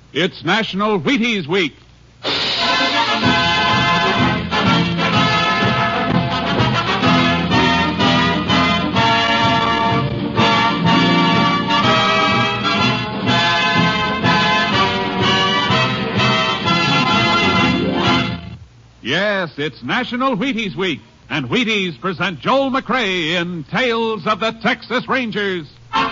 It's National Wheaties Week. Yes, it's National Wheaties Week, and Wheaties present Joel McCrea in Tales of the Texas Rangers.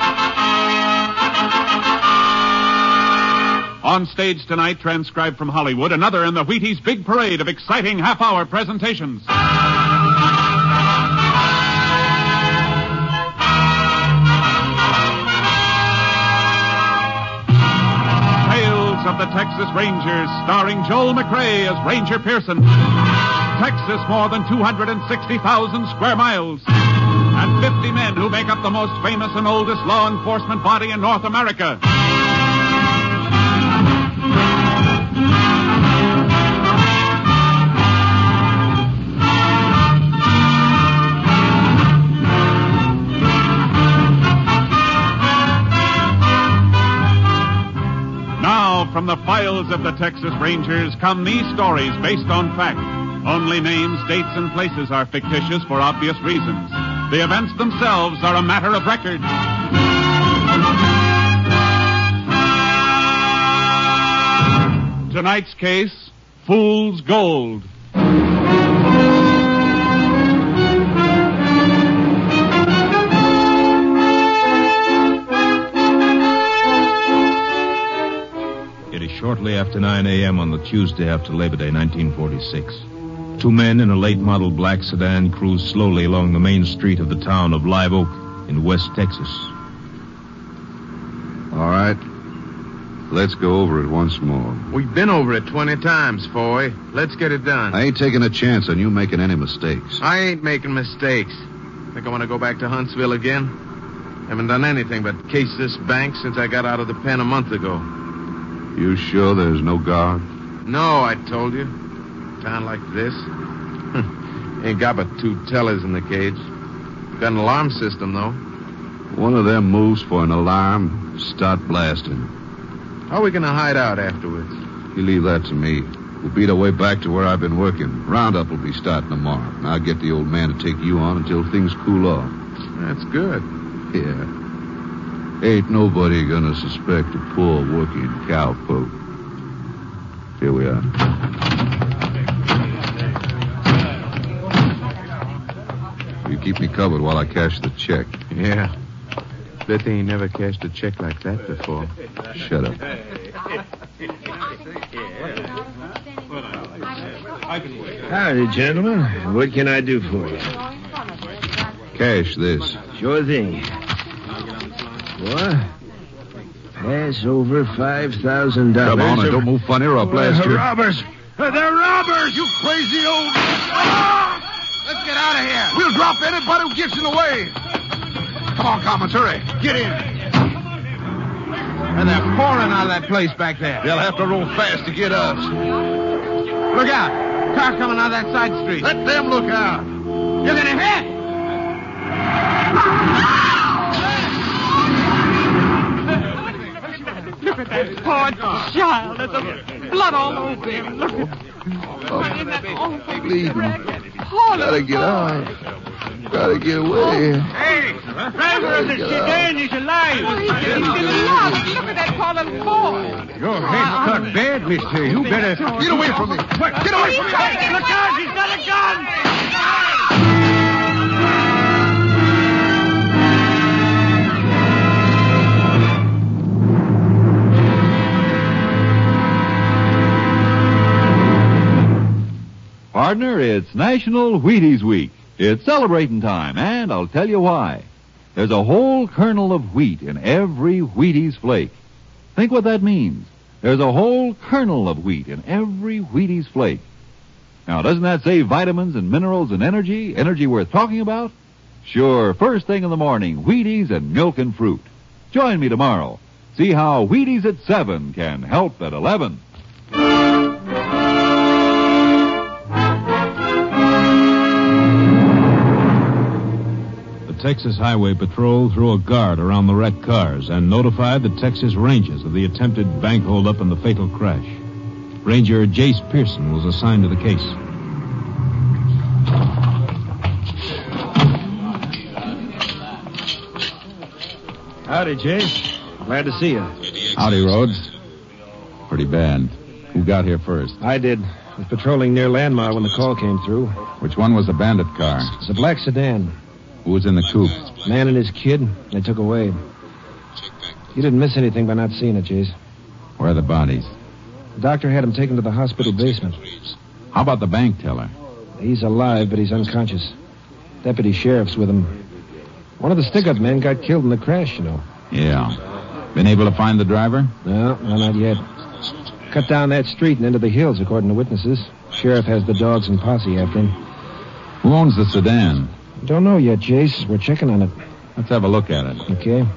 On stage tonight, transcribed from Hollywood, another in the Wheaties big parade of exciting half-hour presentations. Tales of the Texas Rangers, starring Joel McCrea as Ranger Pearson. Texas, more than 260,000 square miles. And 50 men who make up the most famous and oldest law enforcement body in North America. From the files of the Texas Rangers come these stories based on fact. Only names, dates, and places are fictitious for obvious reasons. The events themselves are a matter of record. Tonight's case, Fool's Gold. Shortly after 9 a.m. on the Tuesday after Labor Day, 1946. Two men in a late-model black sedan cruised slowly along the main street of the town of Live Oak in West Texas. All right. Let's go over it once more. We've been over it 20 times, Foy. Let's get it done. I ain't taking a chance on you making any mistakes. I ain't making mistakes. Think I want to go back to Huntsville again? Haven't done anything but case this bank since I got out of the pen a month ago. You sure there's no guard? No, I told you. Town like this. Ain't got but 2 tellers in the cage. Got an alarm system, though. One of them moves for an alarm, start blasting. How are we going to hide out afterwards? You leave that to me. We'll beat our way back to where I've been working. Roundup will be starting tomorrow. And I'll get the old man to take you on until things cool off. That's good. Yeah. Ain't nobody gonna suspect a poor working cowpoke. Here we are. You keep me covered while I cash the check. Yeah. Bet they ain't never cashed a check like that before. Shut up. Howdy, gentlemen. What can I do for you? Cash this. Sure thing. What? Pass over $5,000. Come on, and don't move funny or I'll blast you. Robbers! They're robbers, you crazy old... Let's get out of here. We'll drop anybody who gets in the way. Come on, Commons, hurry. Get in. And they're pouring out of that place back there. They'll have to roll fast to get us. Look out. Car coming out of that side street. Let them look out. You're going to hit. Look at that poor child. There's blood all over him. Look at Bleeding. Gotta get out. Gotta get away. Hey, driver of the sedan is alive. He's still alive. Look at that poor little boy. Your head's cut bad, mister. You better... Get away from me. Get away from me. Look out, he's got a gun. Partner, it's National Wheaties Week. It's celebrating time, and I'll tell you why. There's a whole kernel of wheat in every Wheaties flake. Think what that means. There's a whole kernel of wheat in every Wheaties flake. Now, doesn't that save vitamins and minerals and energy? Energy worth talking about? Sure, first thing in the morning, Wheaties and milk and fruit. Join me tomorrow. See how Wheaties at 7 can help at 11. Texas Highway Patrol threw a guard around the wrecked cars and notified the Texas Rangers of the attempted bank holdup and the fatal crash. Ranger Jace Pearson was assigned to the case. Howdy, Jace. Glad to see you. Howdy, Rhodes. Pretty bad. Who got here first? I did. I was patrolling near Landmar when the call came through. Which one was the bandit car? It's a black sedan. Who was in the coupe? Man and his kid. They took away. You didn't miss anything by not seeing it, Jace. Where are the bodies? The doctor had him taken to the hospital basement. How about the bank teller? He's alive, but he's unconscious. Deputy sheriff's with him. One of the stick-up men got killed in the crash, you know. Yeah. Been able to find the driver? No, not yet. Cut down that street and into the hills, according to witnesses. Sheriff has the dogs and posse after him. Who owns the sedan? Don't know yet, Jace. We're checking on it. Let's have a look at it. Okay.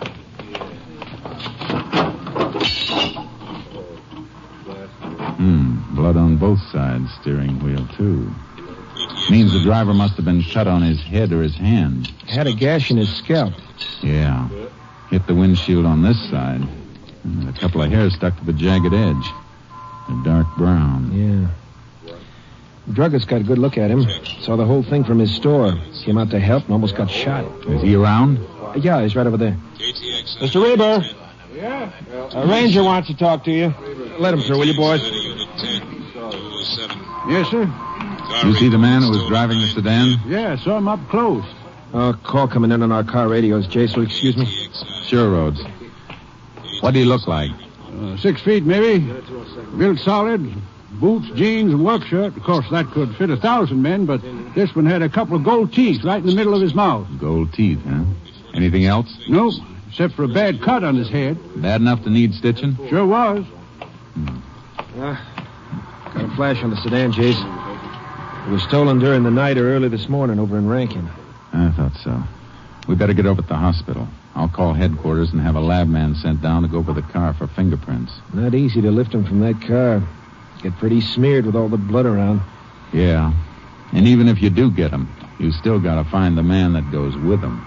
Blood on both sides, steering wheel, too. Means the driver must have been cut on his head or his hand. Had a gash in his scalp. Yeah. Hit the windshield on this side. And a couple of hairs stuck to the jagged edge. A dark brown. Yeah. The druggist got a good look at him. Saw the whole thing from his store. Came out to help and almost got shot. Is he around? Yeah, he's right over there. Mr. Reber. Yeah? A ranger wants to talk to you. Let him through, will you, boys? Yes, sir? You see the man who was driving the sedan? Yeah, saw him up close. Call coming in on our car radios. Jace, will you excuse me? Sure, Rhodes. What do he look like? 6 feet, maybe. Built solid. Boots, jeans, and work shirt. Of course, that could fit 1,000 men, but this one had a couple of gold teeth right in the middle of his mouth. Gold teeth, huh? Anything else? Nope, except for a bad cut on his head. Bad enough to need stitching? Sure was. Got a flash on the sedan, Jace. It was stolen during the night or early this morning over in Rankin. I thought so. We better get over to the hospital. I'll call headquarters and have a lab man sent down to go over the car for fingerprints. Not easy to lift him from that car. Get pretty smeared with all the blood around. Yeah. And even if you do get him, you still got to find the man that goes with him.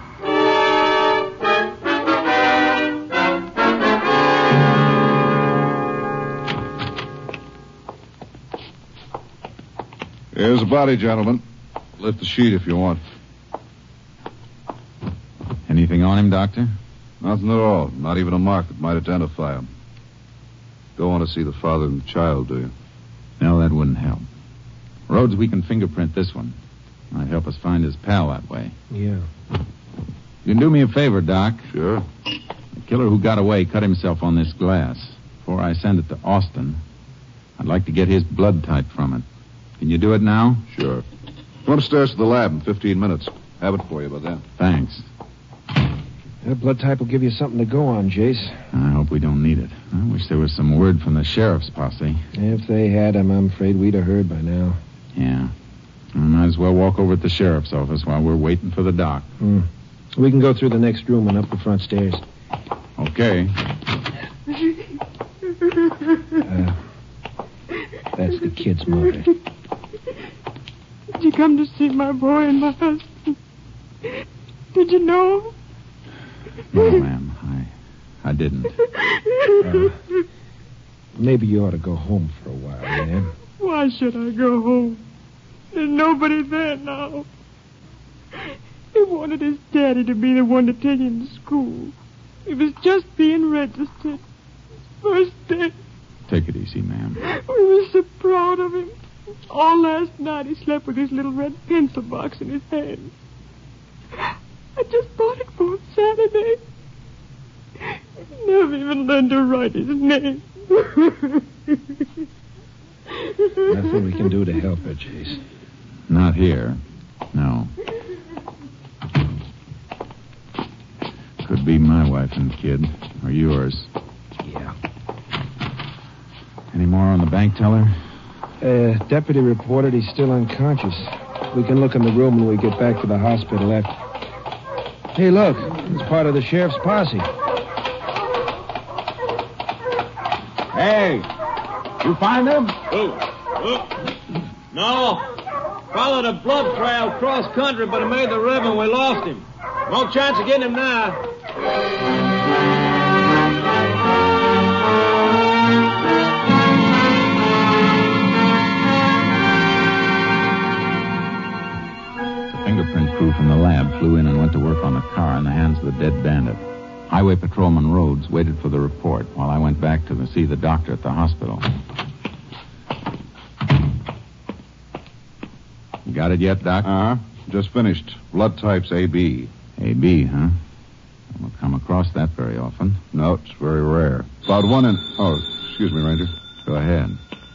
Here's the body, gentlemen. Lift the sheet if you want. Anything on him, Doctor? Nothing at all. Not even a mark that might identify him. Don't want to see the father and the child, do you? No, that wouldn't help. Rhodes, we can fingerprint this one. Might help us find his pal that way. Yeah. You can do me a favor, Doc. Sure. The killer who got away cut himself on this glass. Before I send it to Austin, I'd like to get his blood type from it. Can you do it now? Sure. Come upstairs to the lab in 15 minutes. Have it for you by then. Thanks. That blood type will give you something to go on, Jace. I hope we don't need it. I wish there was some word from the sheriff's posse. If they had him, I'm afraid we'd have heard by now. Yeah. I might as well walk over to the sheriff's office while we're waiting for the doc. We can go through the next room and up the front stairs. Okay. That's the kid's mother. Did you come to see my boy and my husband? Did you know? No, ma'am. I didn't. Maybe you ought to go home for a while, man. Why should I go home? There's nobody there now. He wanted his daddy to be the one to take him to school. He was just being registered. First day. Take it easy, ma'am. We were so proud of him. All last night he slept with his little red pencil box in his hand. I just bought it for him Saturday. Never even learned to write his name. Nothing we can do to help her, Jace. Not here. No. Could be my wife and kid, or yours. Yeah. Any more on the bank teller? Deputy reported he's still unconscious. We can look in the room when we get back to the hospital after. Hey, look. It's part of the sheriff's posse. Hey, you find them? No. Followed a blood trail cross country, but it made the river and we lost him. No chance of getting him now. Fingerprint crew from the lab flew in and went to work on the car in the hands of the dead bandit. Highway Patrolman Rhodes waited for the report while I went back to see the doctor at the hospital. You got it yet, Doc? Just finished. Blood type's AB. AB, huh? Don't come across that very often. No, it's very rare. About 1 in... Oh, excuse me, Ranger. Go ahead.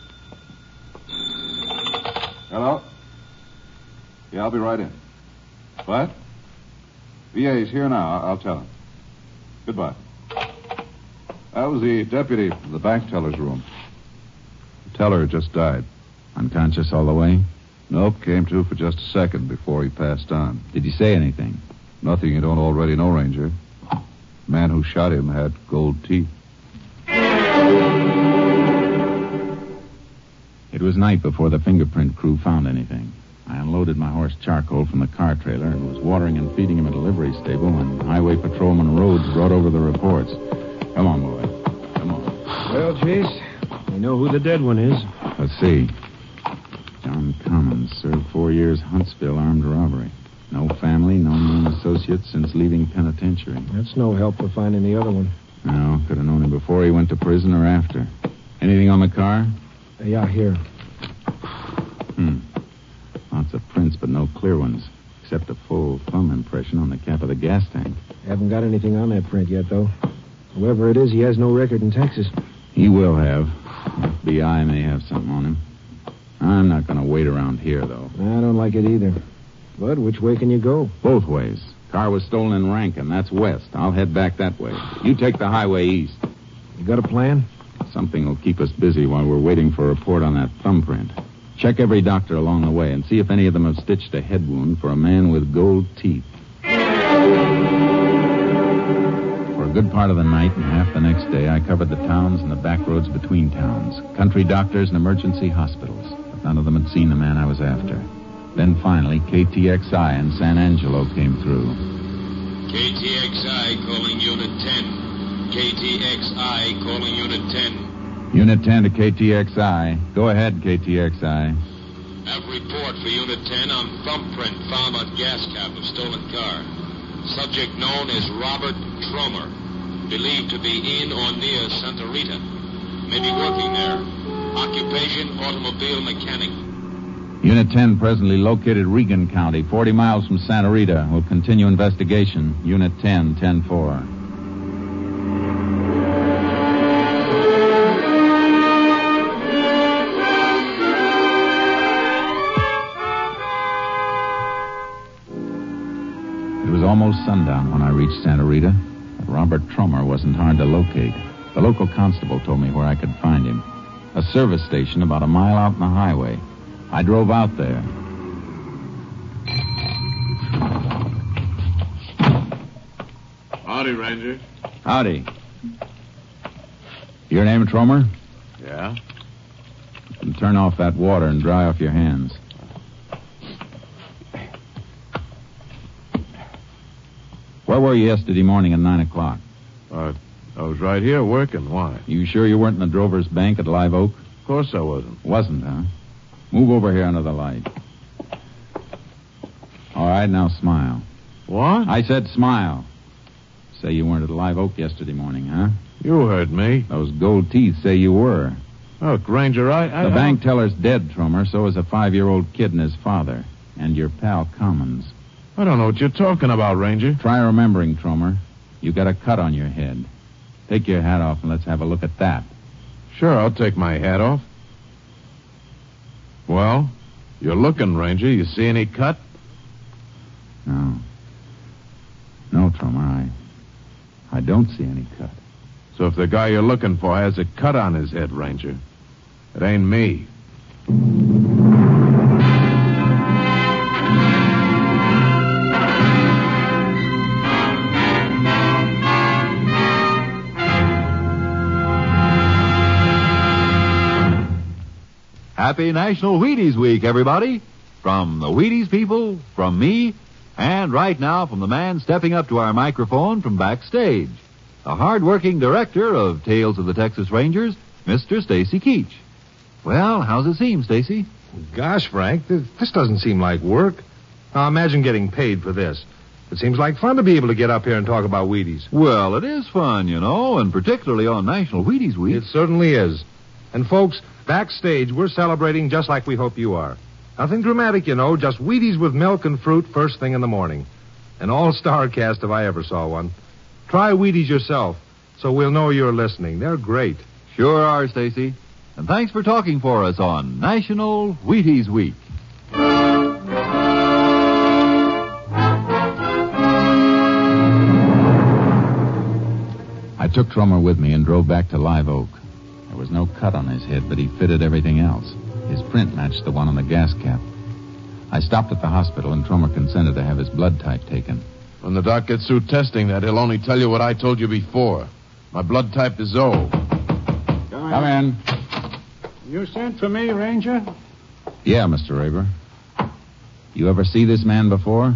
Hello? Yeah, I'll be right in. What? VA's here now. I'll tell him. Goodbye. That was the deputy from the bank teller's room. The teller just died. Unconscious all the way? Nope, came to for just a second before he passed on. Did he say anything? Nothing you don't already know, Ranger. The man who shot him had gold teeth. It was night before the fingerprint crew found anything. I unloaded my horse Charcoal from the car trailer and was watering and feeding him at a livery stable when Highway Patrolman Rhodes brought over the reports. Come on, boy. Come on. Well, Chase, we know who the dead one is. Let's see. John Commons served 4 years Huntsville armed robbery. No family, no known associates since leaving penitentiary. That's no help for finding the other one. No, could have known him before he went to prison or after. Anything on the car? Yeah, here. Lots of prints, but no clear ones, except a full thumb impression on the cap of the gas tank. Haven't got anything on that print yet, though. Whoever it is, he has no record in Texas. He will have. FBI may have something on him. I'm not going to wait around here, though. I don't like it either. But which way can you go? Both ways. Car was stolen in Rankin. That's west. I'll head back that way. You take the highway east. You got a plan? Something will keep us busy while we're waiting for a report on that thumbprint. Check every doctor along the way and see if any of them have stitched a head wound for a man with gold teeth. For a good part of the night and half the next day, I covered the towns and the back roads between towns, country doctors and emergency hospitals, but none of them had seen the man I was after. Then finally, KTXI in San Angelo came through. KTXI calling Unit 10. KTXI calling Unit 10. Unit 10 to KTXI. Go ahead, KTXI. Have report for Unit 10 on thumbprint found on gas cap of stolen car. Subject known as Robert Tromer. Believed to be in or near Santa Rita. May be working there. Occupation, automobile mechanic. Unit 10 presently located Regan County, 40 miles from Santa Rita. Will continue investigation. Unit 10, 10-4. It was almost sundown when I reached Santa Rita, but Robert Tromer wasn't hard to locate. The local constable told me where I could find him. A service station about a mile out on the highway. I drove out there. Howdy, Ranger. Howdy. Your name, Tromer? Yeah? And turn off that water and dry off your hands. Where were you yesterday morning at 9 o'clock? I was right here working. Why? You sure you weren't in the Drover's Bank at Live Oak? Of course I wasn't. Wasn't, huh? Move over here under the light. All right, now smile. What? I said smile. Say you weren't at Live Oak yesterday morning, huh? You heard me. Those gold teeth say you were. Look, Ranger, The bank teller's dead, Tromer. So is a 5-year-old kid and his father. And your pal Commons. I don't know what you're talking about, Ranger. Try remembering, Tromer. You got a cut on your head. Take your hat off and let's have a look at that. Sure, I'll take my hat off. Well, you're looking, Ranger. You see any cut? No. No, Tromer, I don't see any cut. So if the guy you're looking for has a cut on his head, Ranger, it ain't me. Happy National Wheaties Week, everybody. From the Wheaties people, from me, And right now, from the man stepping up to our microphone from backstage, the hard-working director of Tales of the Texas Rangers, Mr. Stacy Keach. Well, how's it seem, Stacy? Gosh, Frank, this doesn't seem like work. Now, imagine getting paid for this. It seems like fun to be able to get up here and talk about Wheaties. Well, it is fun, you know, and particularly on National Wheaties Week. It certainly is. And, folks, backstage, we're celebrating just like we hope you are. Nothing dramatic, you know, just Wheaties with milk and fruit first thing in the morning. An all-star cast if I ever saw one. Try Wheaties yourself, so we'll know you're listening. They're great. Sure are, Stacy. And thanks for talking for us on National Wheaties Week. I took Trummer with me and drove back to Live Oak. There was no cut on his head, but he fitted everything else. His print matched the one on the gas cap. I stopped at the hospital, and Trummer consented to have his blood type taken. When the doc gets through testing that, he'll only tell you what I told you before. My blood type is O. Come in. You sent for me, Ranger? Yeah, Mr. Raber. You ever see this man before?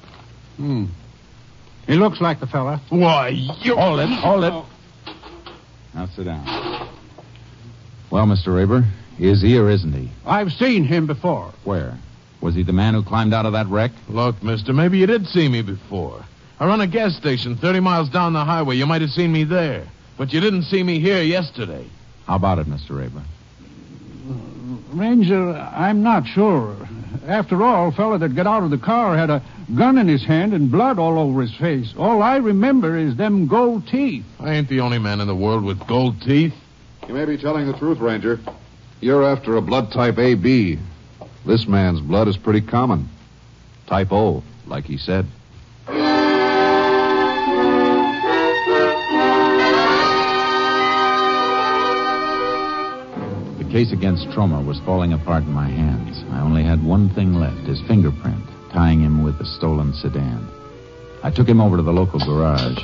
He looks like the fella. Why, you... Hold it. Now sit down. Well, Mr. Raber, is he or isn't he? I've seen him before. Where? Was he the man who climbed out of that wreck? Look, mister, maybe you did see me before. I run a gas station 30 miles down the highway. You might have seen me there. But you didn't see me here yesterday. How about it, Mr. Raber? Ranger, I'm not sure. After all, fella that got out of the car had a gun in his hand and blood all over his face. All I remember is them gold teeth. I ain't the only man in the world with gold teeth. You may be telling the truth, Ranger. You're after a blood type AB. This man's blood is pretty common. Type O, like he said. The case against Troma was falling apart in my hands. I only had one thing left, his fingerprint, tying him with the stolen sedan. I took him over to the local garage.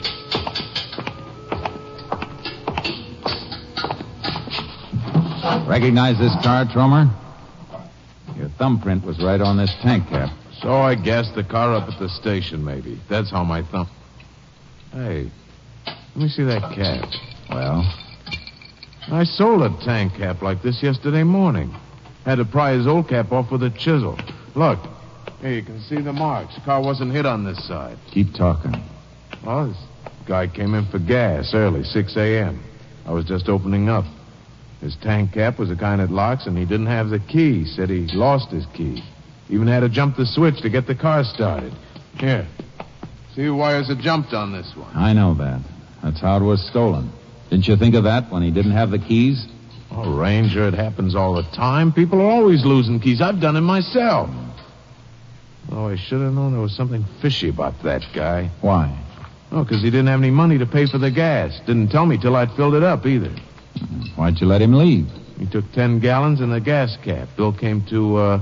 Recognize this car, Troma? Your thumbprint was right on this tank cap. So I gassed the car up at the station, maybe. That's how my thumb... Hey, let me see that cap. Well? I sold a tank cap like this yesterday morning. Had to pry his old cap off with a chisel. Look, here, you can see the marks. The car wasn't hit on this side. Keep talking. Well, this guy came in for gas early, 6 a.m. I was just opening up. His tank cap was the kind that locks, and he didn't have the key. Said he lost his key. Even had to jump the switch to get the car started. Here. See the wires that jumped on this one. I know that. That's how it was stolen. Didn't you think of that when he didn't have the keys? Oh, Ranger, it happens all the time. People are always losing keys. I've done it myself. Oh, I should have known there was something fishy about that guy. Why? Oh, because he didn't have any money to pay for the gas. Didn't tell me till I'd filled it up, either. Why'd you let him leave? He took 10 gallons in the gas cap. Bill came to,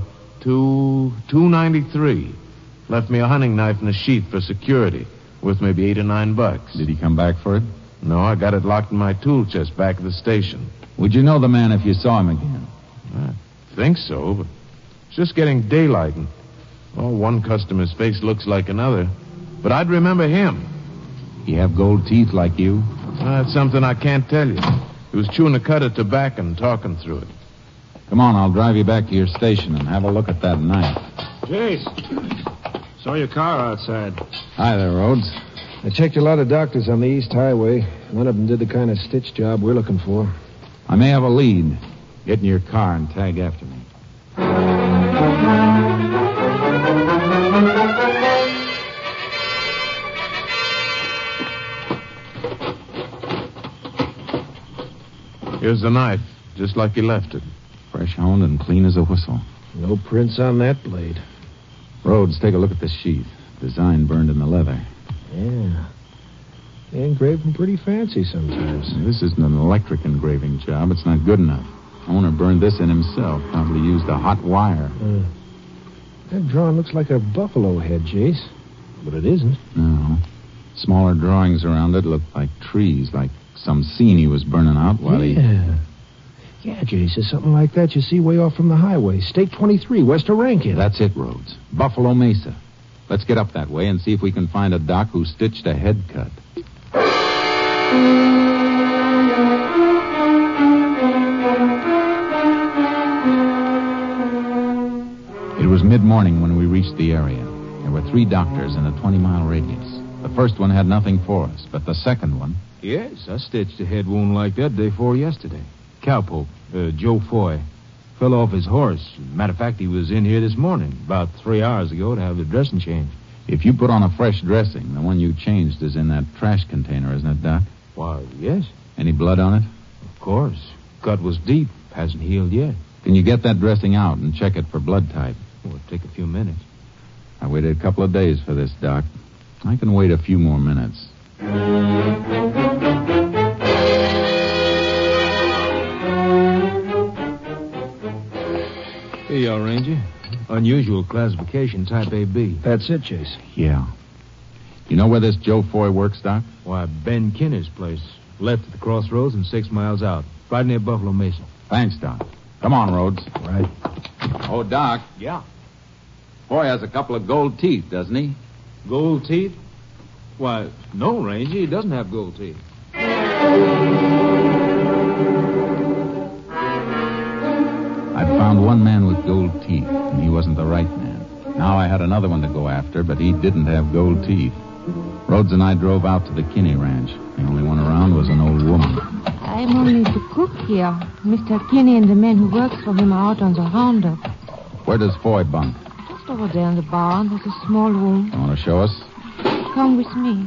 $2.93. Left me a hunting knife and a sheath for security, worth maybe $8 or $9. Did he come back for it? No, I got it locked in my tool chest back at the station. Would you know the man if you saw him again? I think so, but it's just getting daylight, and one customer's face looks like another. But I'd remember him. He have gold teeth like you? That's something I can't tell you. He was chewing a cud of tobacco and talking through it. Come on, I'll drive you back to your station and have a look at that knife. Jace, saw your car outside. Hi there, Rhodes. I checked a lot of doctors on the East Highway. None of them did the kind of stitch job we're looking for. I may have a lead. Get in your car and tag after me. Here's the knife, just like he left it. Fresh honed and clean as a whistle. No prints on that blade. Rhodes, take a look at this sheath. Design burned in the leather. Yeah. They engrave them pretty fancy sometimes. This isn't an electric engraving job. It's not good enough. Owner burned this in himself. Probably used a hot wire. That drawing looks like a buffalo head, Jace. But it isn't. No. Smaller drawings around it look like trees, like some scene he was burning out while he... Yeah, Jace, there's something like that you see way off from the highway. State 23, west of Rankin. That's it, Rhodes. Buffalo Mesa. Let's get up that way and see if we can find a doc who stitched a head cut. It was mid-morning when we reached the area. There were 3 doctors in a 20-mile radius. The first one had nothing for us, but the second one... Yes, I stitched a head wound like that day before yesterday. Cowpoke, Joe Foy. Fell off his horse. Matter of fact, he was in here this morning, about 3 hours ago, to have the dressing changed. If you put on a fresh dressing, the one you changed is in that trash container, isn't it, Doc? Why, yes. Any blood on it? Of course. Cut was deep. Hasn't healed yet. Can you get that dressing out and check it for blood type? It'll take a few minutes. I waited a couple of days for this, Doc. I can wait a few more minutes. Here you are, Ranger. Unusual classification, type AB. That's it, Chase. Yeah. You know where this Joe Foy works, Doc? Why, Ben Kinner's place. Left at the crossroads and 6 miles out. Right near Buffalo Mesa. Thanks, Doc. Come on, Rhodes. Right. Oh, Doc. Yeah. Foy has a couple of gold teeth, doesn't he? Gold teeth? Why, no, Ranger. He doesn't have gold teeth. I'd found one man with gold teeth, and he wasn't the right man. Now I had another one to go after, but he didn't have gold teeth. Rhodes and I drove out to the Kinney Ranch. The only one around was an old woman. I'm only the cook here. Mr. Kinney and the man who works for him are out on the roundup. Where does Foy bunk? Just over there in the barn. There's a small room. You want to show us? Come with me.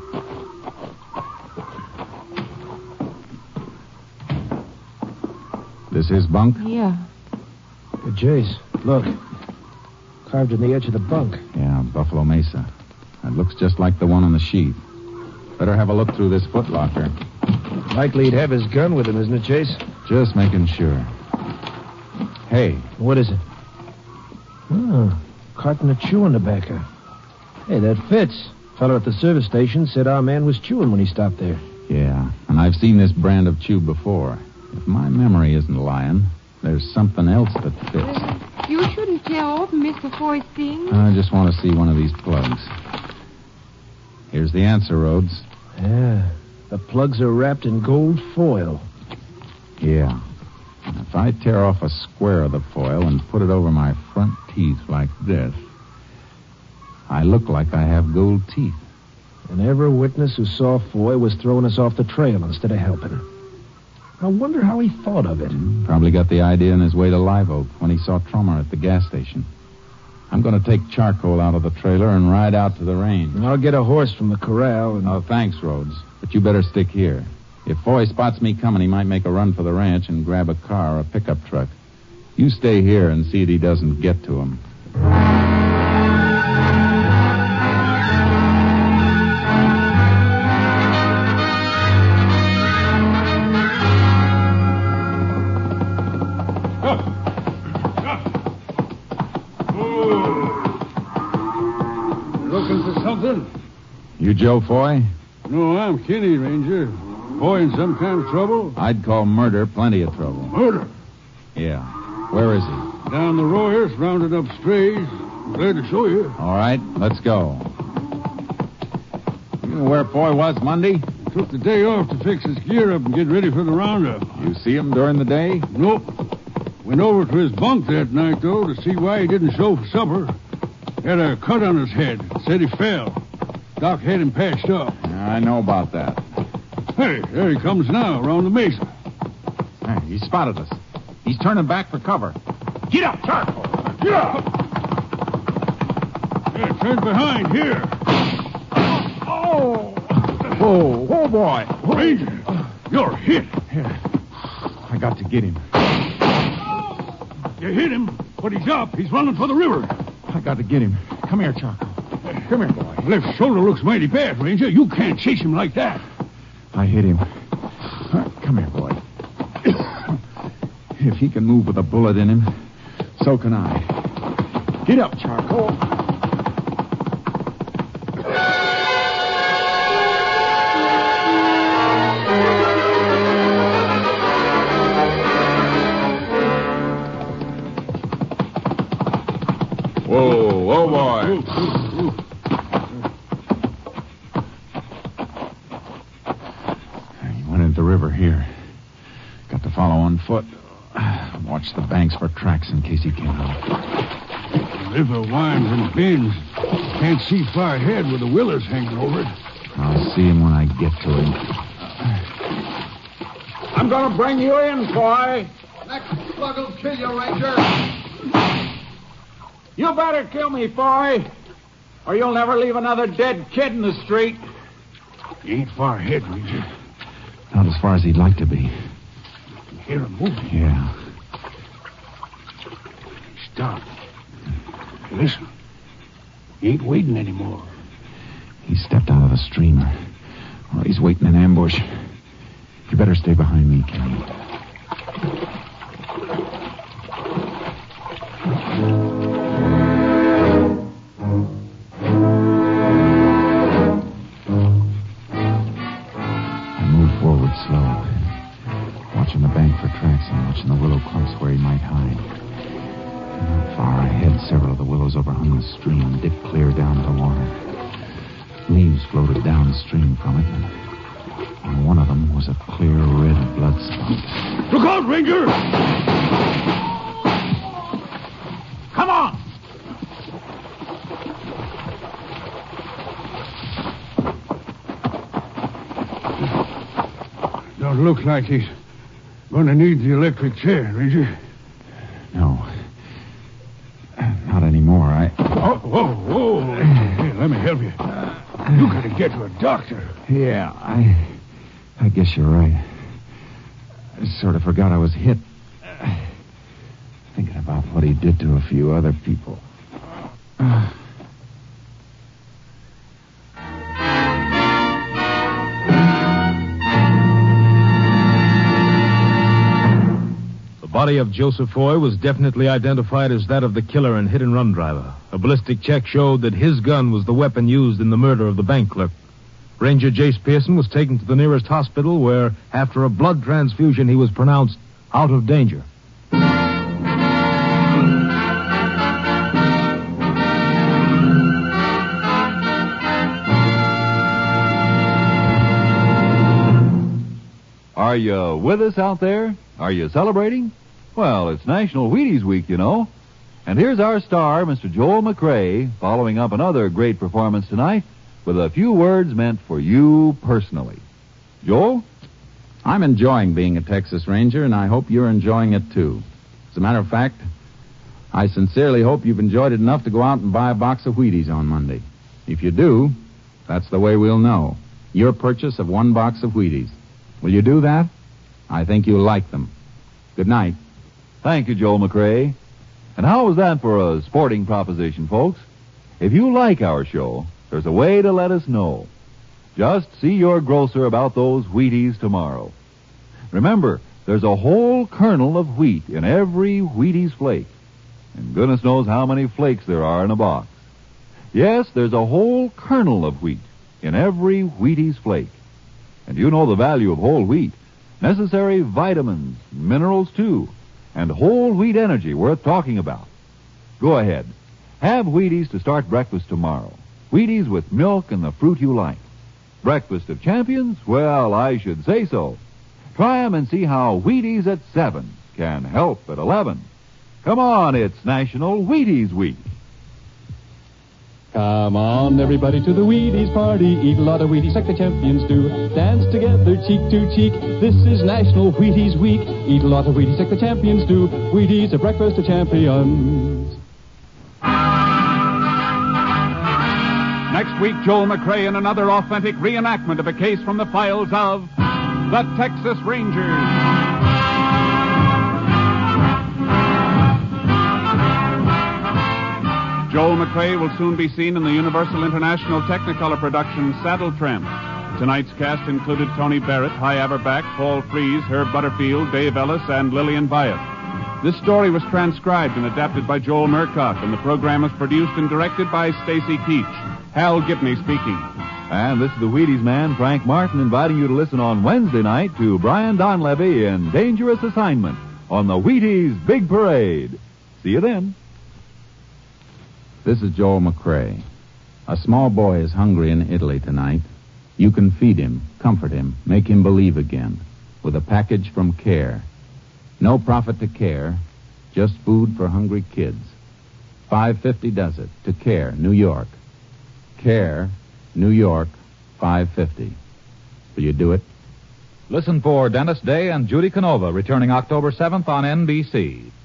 This his bunk? Yeah. Hey, Jace, look. Carved in the edge of the bunk. Yeah, Buffalo Mesa. It looks just like the one on the sheet. Better have a look through this footlocker. Likely he'd have his gun with him, isn't it, Chase? Just making sure. Hey. What is it? Oh, carton of chewing tobacco. Hey, that fits. Fellow at the service station said our man was chewing when he stopped there. Yeah, and I've seen this brand of chew before. If my memory isn't lying, there's something else that fits. You shouldn't tear open Mr. Foy's things. I just want to see one of these plugs. Here's the answer, Rhodes. Yeah, the plugs are wrapped in gold foil. Yeah. If I tear off a square of the foil and put it over my front teeth like this, I look like I have gold teeth. And every witness who saw Foy was throwing us off the trail instead of helping. I wonder how he thought of it. Probably got the idea on his way to Live Oak when he saw Trummer at the gas station. I'm going to take charcoal out of the trailer and ride out to the range. And I'll get a horse from the corral and... Oh, thanks, Rhodes. But you better stick here. If Foy spots me coming, he might make a run for the ranch and grab a car or a pickup truck. You stay here and see that he doesn't get to him. Looking for something? You Joe Foy? No, I'm Kinney, Ranger. Boy in some kind of trouble? I'd call murder plenty of trouble. Murder? Yeah. Where is he? Down the Royers, rounded up strays. Glad to show you. All right, let's go. You know where Foy was Monday? Took the day off to fix his gear up and get ready for the roundup. You see him during the day? Nope. Went over to his bunk that night, though, to see why he didn't show for supper. Had a cut on his head. Said he fell. Doc had him patched up. I know about that. Hey, there he comes now, around the mesa. Hey, he spotted us. He's turning back for cover. Get up, charcoal! Get up! Yeah, turn behind, here. Oh! Whoa, boy. Ranger, you're hit. Here. I got to get him. You hit him, but he's up. He's running for the river. I got to get him. Come here, Charcoal. Come here, boy. Left shoulder looks mighty bad, Ranger. You can't chase him like that. I hit him. Come here, boy. If he can move with a bullet in him, so can I. Get up, Charcoal. Whoa, boy. foot. Watch the banks for tracks in case he came out. The river winds and bends. Can't see far ahead with the willows hanging over it. I'll see him when I get to him. I'm going to bring you in, boy. Next slug will kill you, Ranger. You better kill me, boy, or you'll never leave another dead kid in the street. He ain't far ahead, Ranger. Not as far as he'd like to be. You hear him moving. Yeah. Stop. Listen. He ain't waiting anymore. He stepped out of the streamer. Well, he's waiting in ambush. You better stay behind me, Kenny. I moved forward slow, watching the bank for tracks and watching the willow clumps where he might hide. Not far ahead, several of the willows overhung the stream and dipped clear down to water. Leaves floated downstream from it, and on one of them was a clear red blood spot. Look out, Ranger! Come on! Don't look like he's going to need the electric chair, Ranger. No. Not anymore. Whoa. Here, let me help you. You got to get to a doctor. Yeah, I guess you're right. I sort of forgot I was hit. Thinking about what he did to a few other people. The body of Joseph Foy was definitely identified as that of the killer and hit-and-run driver. A ballistic check showed that his gun was the weapon used in the murder of the bank clerk. Ranger Jace Pearson was taken to the nearest hospital where, after a blood transfusion, he was pronounced out of danger. Are you with us out there? Are you celebrating? Well, it's National Wheaties Week, you know. And here's our star, Mr. Joel McCrea, following up another great performance tonight with a few words meant for you personally. Joel? I'm enjoying being a Texas Ranger, and I hope you're enjoying it, too. As a matter of fact, I sincerely hope you've enjoyed it enough to go out and buy a box of Wheaties on Monday. If you do, that's the way we'll know. Your purchase of one box of Wheaties. Will you do that? I think you'll like them. Good night. Thank you, Joel McCrea. And how was that for a sporting proposition, folks? If you like our show, there's a way to let us know. Just see your grocer about those Wheaties tomorrow. Remember, there's a whole kernel of wheat in every Wheaties flake. And goodness knows how many flakes there are in a box. Yes, there's a whole kernel of wheat in every Wheaties flake. And you know the value of whole wheat. Necessary vitamins, minerals too, and whole wheat energy worth talking about. Go ahead. Have Wheaties to start breakfast tomorrow. Wheaties with milk and the fruit you like. Breakfast of champions? Well, I should say so. Try 'em and see how Wheaties at 7 can help at 11. Come on, it's National Wheaties Week. Come on, everybody, to the Wheaties party. Eat a lot of Wheaties like the champions do. Dance together, cheek to cheek. This is National Wheaties Week. Eat a lot of Wheaties like the champions do. Wheaties, a breakfast of champions. Next week, Joel McCrea in another authentic reenactment of a case from the files of the Texas Rangers. Joel McCrea will soon be seen in the Universal International Technicolor production Saddle Tramp. Tonight's cast included Tony Barrett, Hy Averback, Paul Frees, Herb Butterfield, Dave Ellis, and Lillian Byatt. This story was transcribed and adapted by Joel Murcock, and the program was produced and directed by Stacy Keach. Hal Gibney speaking. And this is the Wheaties man, Frank Martin, inviting you to listen on Wednesday night to Brian Donlevy in Dangerous Assignment on the Wheaties Big Parade. See you then. This is Joel McCrea. A small boy is hungry in Italy tonight. You can feed him, comfort him, make him believe again with a package from CARE. No profit to CARE, just food for hungry kids. $5.50 does it. To CARE, New York. CARE, New York, $5.50. Will you do it? Listen for Dennis Day and Judy Canova returning October 7th on NBC.